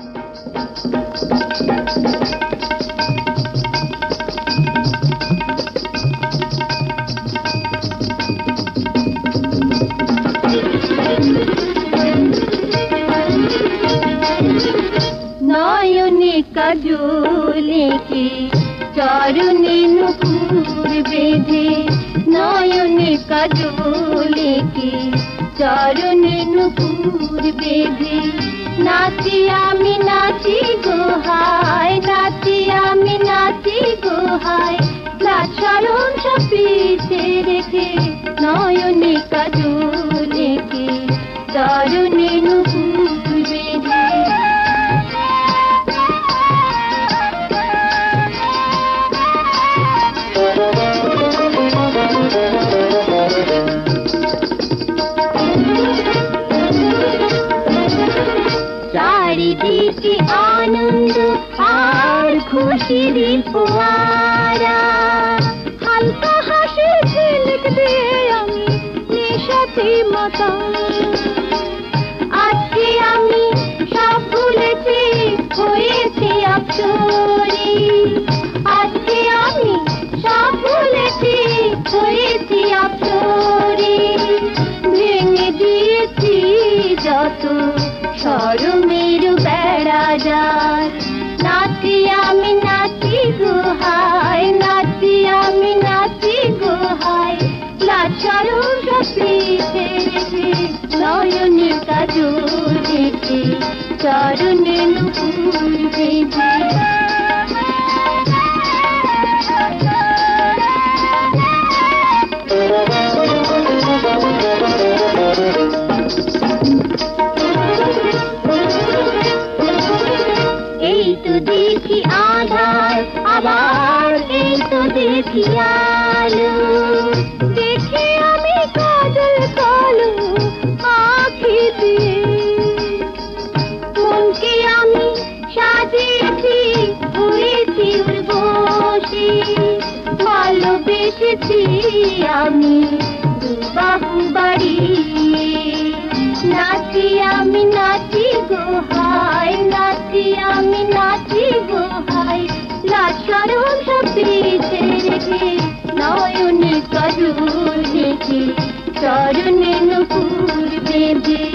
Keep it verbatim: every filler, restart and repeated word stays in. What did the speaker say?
নয়নে কাজলে কি চরণে নুপুর বেঁধে, নয়নে কাজলে কি চরণে নুপুর বেঁধে, নাচি আমি নাচি গোহায়, নাচি আমি নাচি গোহায়, লাছারণ সব পিছে রেখে, নয়নে কাজলে কি চরণে নুপুর বেঁধে। চারিদিকে আনন্দ আর খুশির ফোয়ারা, হালকা হাসি ঝিলিক দিয়ে আমি নেশাতে মাতা। আজকে আমি সব ভুলেছি, হয়েছি আফসোরি, আজকে আমি সব ভুলেছি, হয়েছি আফসোরি, ভেঙে দিয়েছি যত শরমের বেড়া যায়। নাচি আমি নাচি গোহায়, নাচি আমি নাচি গোহায়, লাছারণ সব পিছে রেখে, নয়নে কাজল রেখে, চরণে নুপুর বেঁধে। এই তো দেখি আধার, আবার এই তো দেখি আলো, দেখি আমি কাজল কালো আঁখি দিয়ে, মনকে আমি সাজিয়েছি, হয়েছি উর্বশী, ভালোবেসেছি আমি দুবাহু বাড়িয়ে। নাচি আমি নাচি গোহায়, নাচি আমি নাচি গোহায়, লাছারণ সব পিছে রেখে, নয়নে কাজল রেখে, চরণে নুপুর বেঁধে।